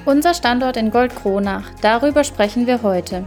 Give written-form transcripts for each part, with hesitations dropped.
Unser Standort in Goldkronach, darüber sprechen wir heute.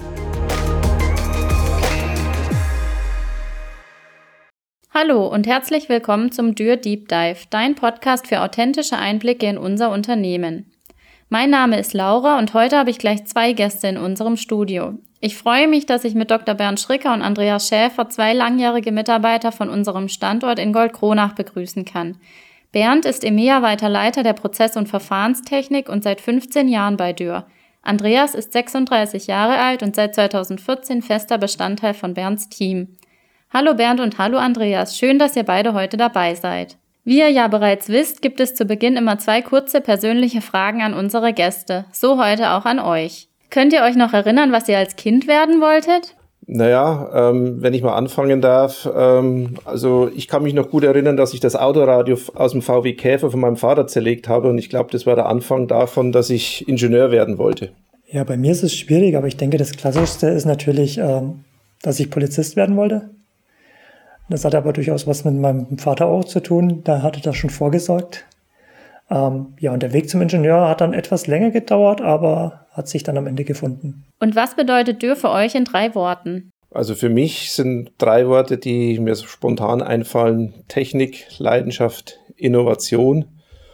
Hallo und herzlich willkommen zum Dürr Deep Dive, dein Podcast für authentische Einblicke in unser Unternehmen. Mein Name ist Laura und heute habe ich gleich 2 Gäste in unserem Studio. Ich freue mich, dass ich mit Dr. Bernd Schricker und Andreas Schäfer 2 langjährige Mitarbeiter von unserem Standort in Goldkronach begrüßen kann. Bernd ist EMEA-weiter Leiter der Prozess- und Verfahrenstechnik und seit 15 Jahren bei Dürr. Andreas ist 36 Jahre alt und seit 2014 fester Bestandteil von Bernds Team. Hallo Bernd und hallo Andreas, schön, dass ihr beide heute dabei seid. Wie ihr ja bereits wisst, gibt es zu Beginn immer 2 kurze persönliche Fragen an unsere Gäste, so heute auch an euch. Könnt ihr euch noch erinnern, was ihr als Kind werden wolltet? Naja, wenn ich mal anfangen darf, also ich kann mich noch gut erinnern, dass ich das Autoradio aus dem VW Käfer von meinem Vater zerlegt habe und ich glaube, das war der Anfang davon, dass ich Ingenieur werden wollte. Ja, bei mir ist es schwierig, aber ich denke, das Klassischste ist natürlich, dass ich Polizist werden wollte. Das hat aber durchaus was mit meinem Vater auch zu tun, da hatte das schon vorgesorgt. Ja, und der Weg zum Ingenieur hat dann etwas länger gedauert, aber hat sich dann am Ende gefunden. Und was bedeutet Dürr für euch in 3 Worten? Also für mich sind 3 Worte, die mir so spontan einfallen: Technik, Leidenschaft, Innovation.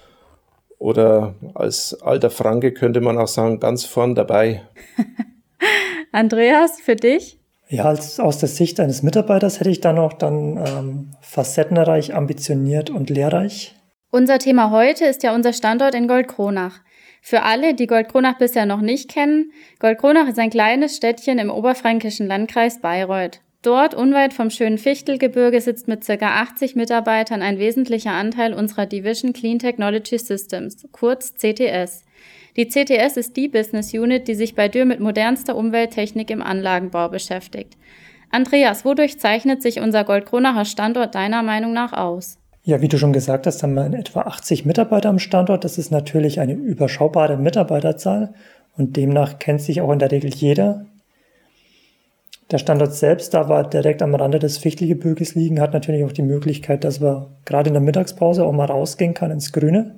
Oder als alter Franke könnte man auch sagen, ganz vorn dabei. Andreas, für dich? Ja, aus der Sicht eines Mitarbeiters hätte ich dann auch facettenreich, ambitioniert und lehrreich. Unser Thema heute ist ja unser Standort in Goldkronach. Für alle, die Goldkronach bisher noch nicht kennen, Goldkronach ist ein kleines Städtchen im oberfränkischen Landkreis Bayreuth. Dort, unweit vom schönen Fichtelgebirge, sitzt mit ca. 80 Mitarbeitern ein wesentlicher Anteil unserer Division Clean Technology Systems, kurz CTS. Die CTS ist die Business Unit, die sich bei Dürr mit modernster Umwelttechnik im Anlagenbau beschäftigt. Andreas, wodurch zeichnet sich unser Goldkronacher Standort deiner Meinung nach aus? Ja, wie du schon gesagt hast, haben wir in etwa 80 Mitarbeiter am Standort. Das ist natürlich eine überschaubare Mitarbeiterzahl und demnach kennt sich auch in der Regel jeder. Der Standort selbst, da wir direkt am Rande des Fichtelgebirges liegen, hat natürlich auch die Möglichkeit, dass wir gerade in der Mittagspause auch mal rausgehen kann ins Grüne.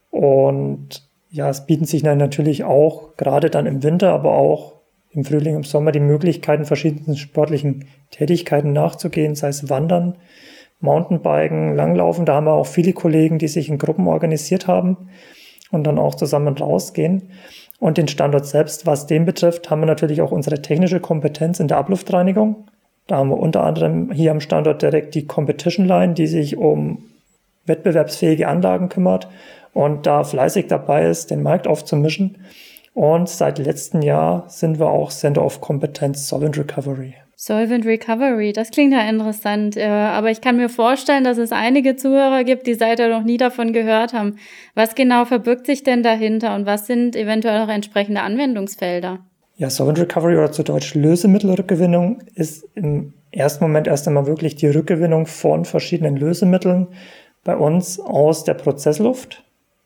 Und ja, es bieten sich dann natürlich auch, gerade dann im Winter, aber auch im Frühling, im Sommer, die Möglichkeiten, verschiedenen sportlichen Tätigkeiten nachzugehen, sei es Wandern, Mountainbiken, Langlaufen. Da haben wir auch viele Kollegen, die sich in Gruppen organisiert haben und dann auch zusammen rausgehen. Und den Standort selbst, was den betrifft, haben wir natürlich auch unsere technische Kompetenz in der Abluftreinigung. Da haben wir unter anderem hier am Standort direkt die Competition Line, die sich um wettbewerbsfähige Anlagen kümmert und da fleißig dabei ist, den Markt aufzumischen. Und seit letztem Jahr sind wir auch Center of Competence Solvent Recovery. Solvent Recovery, das klingt ja interessant, aber ich kann mir vorstellen, dass es einige Zuhörer gibt, die seither noch nie davon gehört haben. Was genau verbirgt sich denn dahinter und was sind eventuell auch entsprechende Anwendungsfelder? Ja, Solvent Recovery oder zu Deutsch Lösemittelrückgewinnung ist im ersten Moment erst einmal wirklich die Rückgewinnung von verschiedenen Lösemitteln bei uns aus der Prozessluft,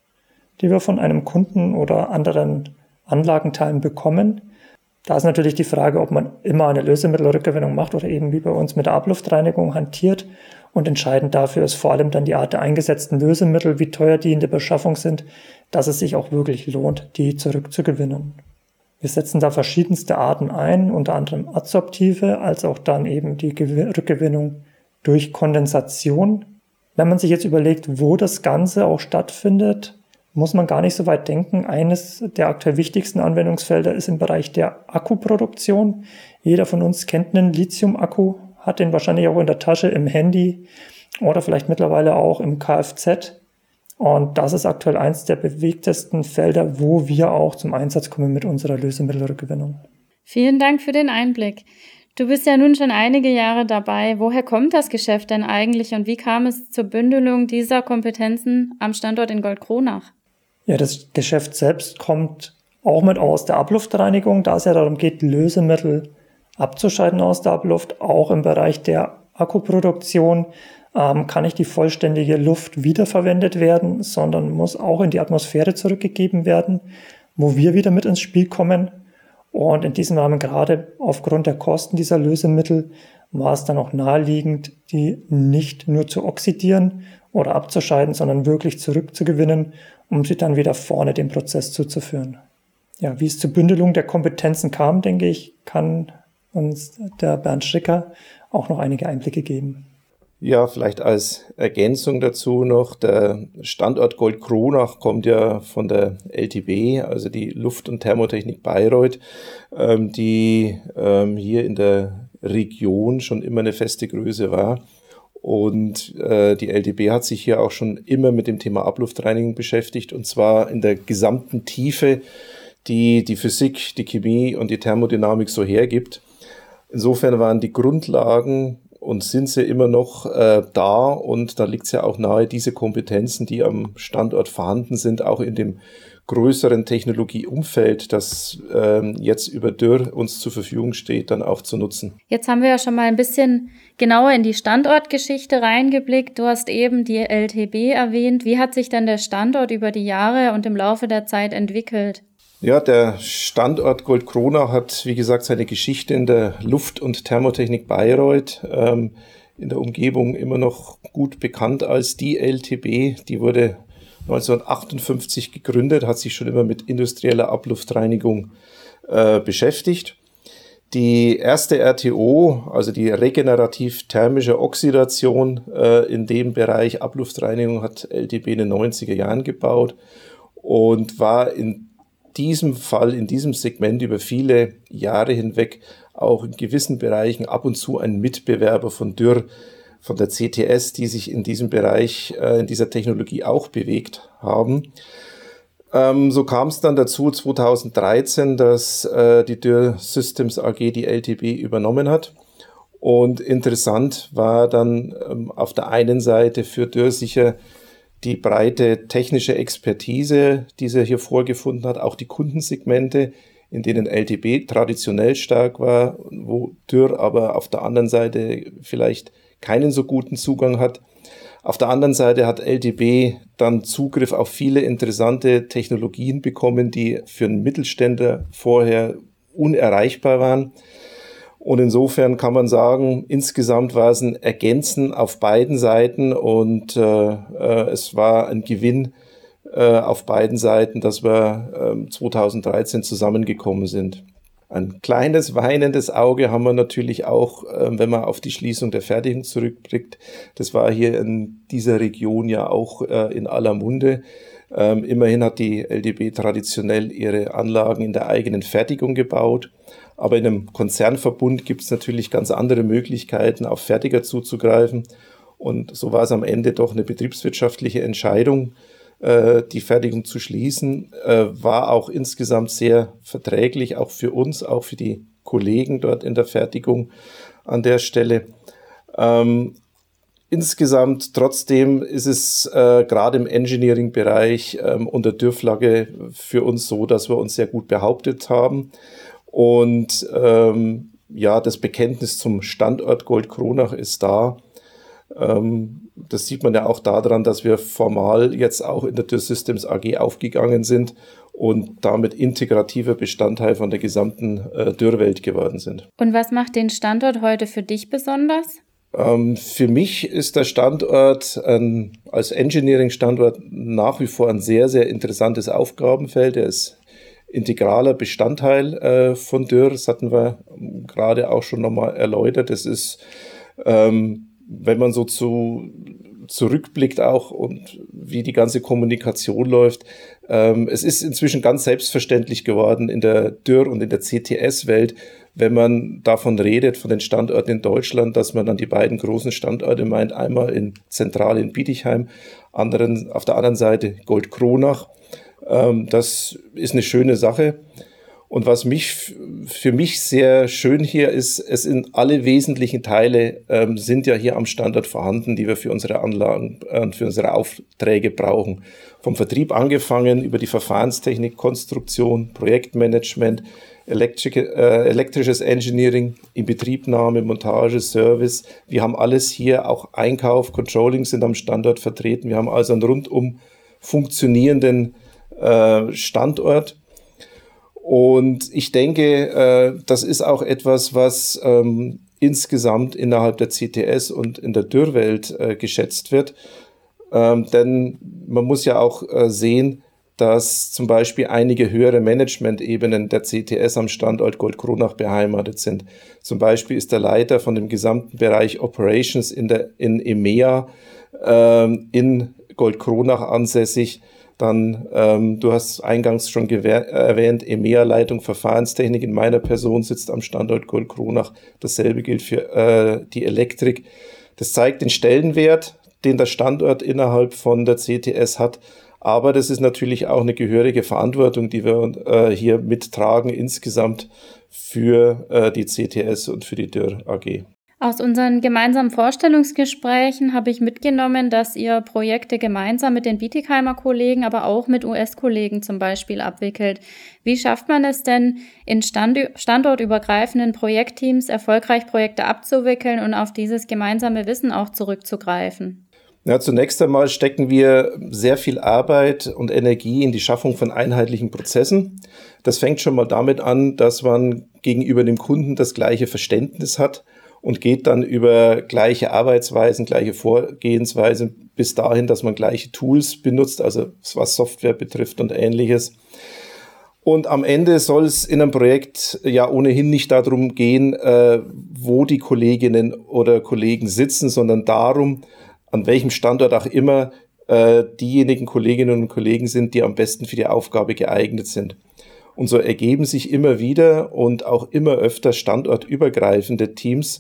die wir von einem Kunden oder anderen Anlagenteilen bekommen. Da ist natürlich die Frage, ob man immer eine Lösemittelrückgewinnung macht oder eben wie bei uns mit der Abluftreinigung hantiert. Und entscheidend dafür ist vor allem dann die Art der eingesetzten Lösemittel, wie teuer die in der Beschaffung sind, dass es sich auch wirklich lohnt, die zurückzugewinnen. Wir setzen da verschiedenste Arten ein, unter anderem adsorptive, als auch dann eben die Rückgewinnung durch Kondensation. Wenn man sich jetzt überlegt, wo das Ganze auch stattfindet, muss man gar nicht so weit denken. Eines der aktuell wichtigsten Anwendungsfelder ist im Bereich der Akkuproduktion. Jeder von uns kennt einen Lithium-Akku, hat den wahrscheinlich auch in der Tasche, im Handy oder vielleicht mittlerweile auch im Kfz. Und das ist aktuell eins der bewegtesten Felder, wo wir auch zum Einsatz kommen mit unserer Lösemittelrückgewinnung. Vielen Dank für den Einblick. Du bist ja nun schon einige Jahre dabei. Woher kommt das Geschäft denn eigentlich und wie kam es zur Bündelung dieser Kompetenzen am Standort in Goldkronach? Ja, das Geschäft selbst kommt auch mit aus der Abluftreinigung, da es ja darum geht, Lösemittel abzuscheiden aus der Abluft. Auch im Bereich der Akkuproduktion kann nicht die vollständige Luft wiederverwendet werden, sondern muss auch in die Atmosphäre zurückgegeben werden, wo wir wieder mit ins Spiel kommen. Und in diesem Rahmen, gerade aufgrund der Kosten dieser Lösemittel, war es dann auch naheliegend, die nicht nur zu oxidieren oder abzuscheiden, sondern wirklich zurückzugewinnen, um sie dann wieder vorne dem Prozess zuzuführen. Ja, wie es zur Bündelung der Kompetenzen kam, denke ich, kann uns der Bernd Stricker auch noch einige Einblicke geben. Ja, vielleicht als Ergänzung dazu noch, der Standort Goldkronach kommt ja von der LTB, also die Luft- und Thermotechnik Bayreuth, die hier in der Region schon immer eine feste Größe war. Und die LTB hat sich hier auch schon immer mit dem Thema Abluftreinigung beschäftigt, und zwar in der gesamten Tiefe, die die Physik, die Chemie und die Thermodynamik so hergibt. Insofern waren die Grundlagen und sind sie immer noch da, und da liegt es ja auch nahe, diese Kompetenzen, die am Standort vorhanden sind, auch in dem größeren Technologieumfeld, das jetzt über Dürr uns zur Verfügung steht, dann auch zu nutzen. Jetzt haben wir ja schon mal ein bisschen genauer in die Standortgeschichte reingeblickt. Du hast eben die LTB erwähnt. Wie hat sich denn der Standort über die Jahre und im Laufe der Zeit entwickelt? Ja, der Standort Goldkronach hat, wie gesagt, seine Geschichte in der Luft- und Thermotechnik Bayreuth, in der Umgebung immer noch gut bekannt als die LTB. Die wurde 1958 gegründet, hat sich schon immer mit industrieller Abluftreinigung beschäftigt. Die erste RTO, also die regenerativ-thermische Oxidation in dem Bereich Abluftreinigung, hat LTB in den 90er Jahren gebaut und war in diesem Fall, in diesem Segment über viele Jahre hinweg auch in gewissen Bereichen ab und zu ein Mitbewerber von Dürr, von der CTS, die sich in diesem Bereich, in dieser Technologie auch bewegt haben. So kam es dann dazu 2013, dass die Dürr Systems AG die LTB übernommen hat. Und interessant war dann auf der einen Seite für Dürr sicher die breite technische Expertise, die sie hier vorgefunden hat, auch die Kundensegmente, in denen LTB traditionell stark war, wo Dürr aber auf der anderen Seite vielleicht keinen so guten Zugang hat. Auf der anderen Seite hat LTB dann Zugriff auf viele interessante Technologien bekommen, die für einen Mittelständler vorher unerreichbar waren. Und insofern kann man sagen, insgesamt war es ein Ergänzen auf beiden Seiten, und es war ein Gewinn auf beiden Seiten, dass wir 2013 zusammengekommen sind. Ein kleines weinendes Auge haben wir natürlich auch, wenn man auf die Schließung der Fertigung zurückblickt. Das war hier in dieser Region ja auch in aller Munde. Immerhin hat die LTB traditionell ihre Anlagen in der eigenen Fertigung gebaut. Aber in einem Konzernverbund gibt es natürlich ganz andere Möglichkeiten, auf Fertiger zuzugreifen. Und so war es am Ende doch eine betriebswirtschaftliche Entscheidung, die Fertigung zu schließen. War auch insgesamt sehr verträglich, auch für uns, auch für die Kollegen dort in der Fertigung an der Stelle. Insgesamt trotzdem ist es gerade im Engineering-Bereich unter Dürr-Flagge für uns so, dass wir uns sehr gut behauptet haben. Und ja, das Bekenntnis zum Standort Goldkronach ist da. Das sieht man ja auch daran, dass wir formal jetzt auch in der Dürr Systems AG aufgegangen sind und damit integrativer Bestandteil von der gesamten Dürr-Welt geworden sind. Und was macht den Standort heute für dich besonders? Für mich ist der Standort als Engineering-Standort nach wie vor ein sehr, sehr interessantes Aufgabenfeld. Er ist integraler Bestandteil von Dürr. Das hatten wir gerade auch schon nochmal erläutert. Das ist, wenn man so zurückblickt auch und wie die ganze Kommunikation läuft, es ist inzwischen ganz selbstverständlich geworden in der Dürr- und in der CTS-Welt, wenn man davon redet, von den Standorten in Deutschland, dass man dann die beiden großen Standorte meint, einmal in Zentrale in Bietigheim, auf der anderen Seite Goldkronach. Das ist eine schöne Sache. Und was für mich sehr schön hier ist, es sind alle wesentlichen Teile sind ja hier am Standort vorhanden, die wir für unsere Anlagen und für unsere Aufträge brauchen. Vom Vertrieb angefangen über die Verfahrenstechnik, Konstruktion, Projektmanagement, elektrisches Engineering, Inbetriebnahme, Montage, Service. Wir haben alles hier, auch Einkauf, Controlling sind am Standort vertreten. Wir haben also einen rundum funktionierenden Standort. Und ich denke, das ist auch etwas, was insgesamt innerhalb der CTS und in der Dürr-Welt geschätzt wird. Denn man muss ja auch sehen, dass zum Beispiel einige höhere Management-Ebenen der CTS am Standort Goldkronach beheimatet sind. Zum Beispiel ist der Leiter von dem gesamten Bereich Operations in EMEA in Goldkronach ansässig. Dann, du hast eingangs schon erwähnt, EMEA-Leitung Verfahrenstechnik in meiner Person sitzt am Standort Goldkronach. Dasselbe gilt für die Elektrik. Das zeigt den Stellenwert, den der Standort innerhalb von der CTS hat. Aber das ist natürlich auch eine gehörige Verantwortung, die wir hier mittragen insgesamt für die CTS und für die Dürr AG. Aus unseren gemeinsamen Vorstellungsgesprächen habe ich mitgenommen, dass ihr Projekte gemeinsam mit den Bietigheimer Kollegen, aber auch mit US-Kollegen zum Beispiel abwickelt. Wie schafft man es denn, in standortübergreifenden Projektteams erfolgreich Projekte abzuwickeln und auf dieses gemeinsame Wissen auch zurückzugreifen? Ja, zunächst einmal stecken wir sehr viel Arbeit und Energie in die Schaffung von einheitlichen Prozessen. Das fängt schon mal damit an, dass man gegenüber dem Kunden das gleiche Verständnis hat und geht dann über gleiche Arbeitsweisen, gleiche Vorgehensweisen bis dahin, dass man gleiche Tools benutzt, also was Software betrifft und Ähnliches. Und am Ende soll es in einem Projekt ja ohnehin nicht darum gehen, wo die Kolleginnen oder Kollegen sitzen, sondern darum, an welchem Standort auch immer diejenigen Kolleginnen und Kollegen sind, die am besten für die Aufgabe geeignet sind. Und so ergeben sich immer wieder und auch immer öfter standortübergreifende Teams,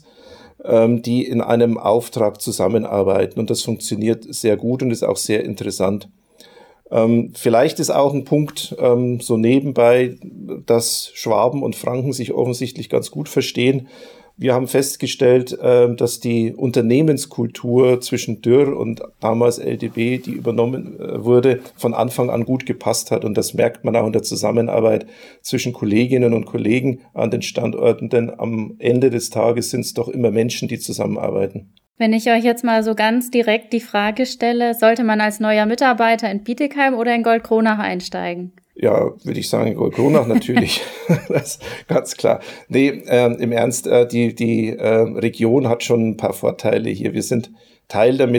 die in einem Auftrag zusammenarbeiten. Und das funktioniert sehr gut und ist auch sehr interessant. Vielleicht ist auch ein Punkt so nebenbei, dass Schwaben und Franken sich offensichtlich ganz gut verstehen. Wir haben festgestellt, dass die Unternehmenskultur zwischen Dürr und damals LDB, die übernommen wurde, von Anfang an gut gepasst hat. Und das merkt man auch in der Zusammenarbeit zwischen Kolleginnen und Kollegen an den Standorten, denn am Ende des Tages sind es doch immer Menschen, die zusammenarbeiten. Wenn ich euch jetzt mal so ganz direkt die Frage stelle, sollte man als neuer Mitarbeiter in Bietigheim oder in Goldkronach einsteigen? Ja, würde ich sagen, Goldkronach natürlich. Das ist ganz klar. Nee, im Ernst, die Region hat schon ein paar Vorteile hier. Wir sind Teil der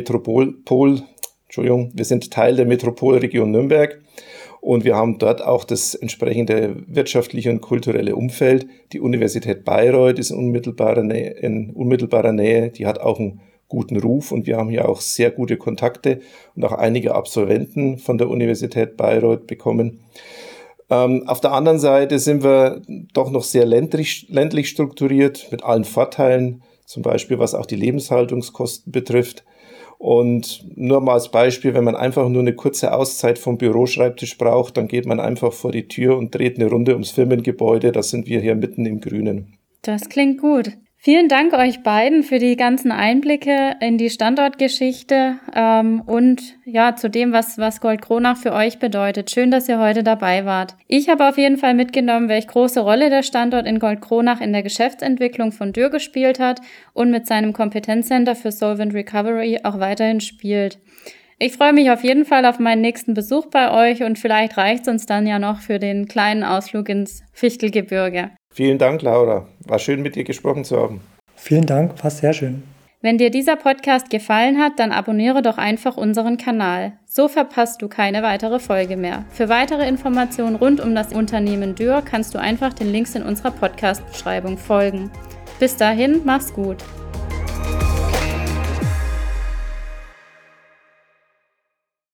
Metropolregion Nürnberg und wir haben dort auch das entsprechende wirtschaftliche und kulturelle Umfeld. Die Universität Bayreuth ist in unmittelbarer Nähe. Die hat auch einen guten Ruf und wir haben hier auch sehr gute Kontakte und auch einige Absolventen von der Universität Bayreuth bekommen. Auf der anderen Seite sind wir doch noch sehr ländlich strukturiert mit allen Vorteilen, zum Beispiel was auch die Lebenshaltungskosten betrifft. Und nur mal als Beispiel, wenn man einfach nur eine kurze Auszeit vom Büroschreibtisch braucht, dann geht man einfach vor die Tür und dreht eine Runde ums Firmengebäude. Da sind wir hier mitten im Grünen. Das klingt gut. Vielen Dank euch beiden für die ganzen Einblicke in die Standortgeschichte und ja zu dem, was Goldkronach für euch bedeutet. Schön, dass ihr heute dabei wart. Ich habe auf jeden Fall mitgenommen, welche große Rolle der Standort in Goldkronach in der Geschäftsentwicklung von Dürr gespielt hat und mit seinem Kompetenzcenter für Solvent Recovery auch weiterhin spielt. Ich freue mich auf jeden Fall auf meinen nächsten Besuch bei euch und vielleicht reicht es uns dann ja noch für den kleinen Ausflug ins Fichtelgebirge. Vielen Dank, Laura. War schön, mit dir gesprochen zu haben. Vielen Dank, war sehr schön. Wenn dir dieser Podcast gefallen hat, dann abonniere doch einfach unseren Kanal. So verpasst du keine weitere Folge mehr. Für weitere Informationen rund um das Unternehmen Dürr kannst du einfach den Links in unserer Podcast-Beschreibung folgen. Bis dahin, mach's gut.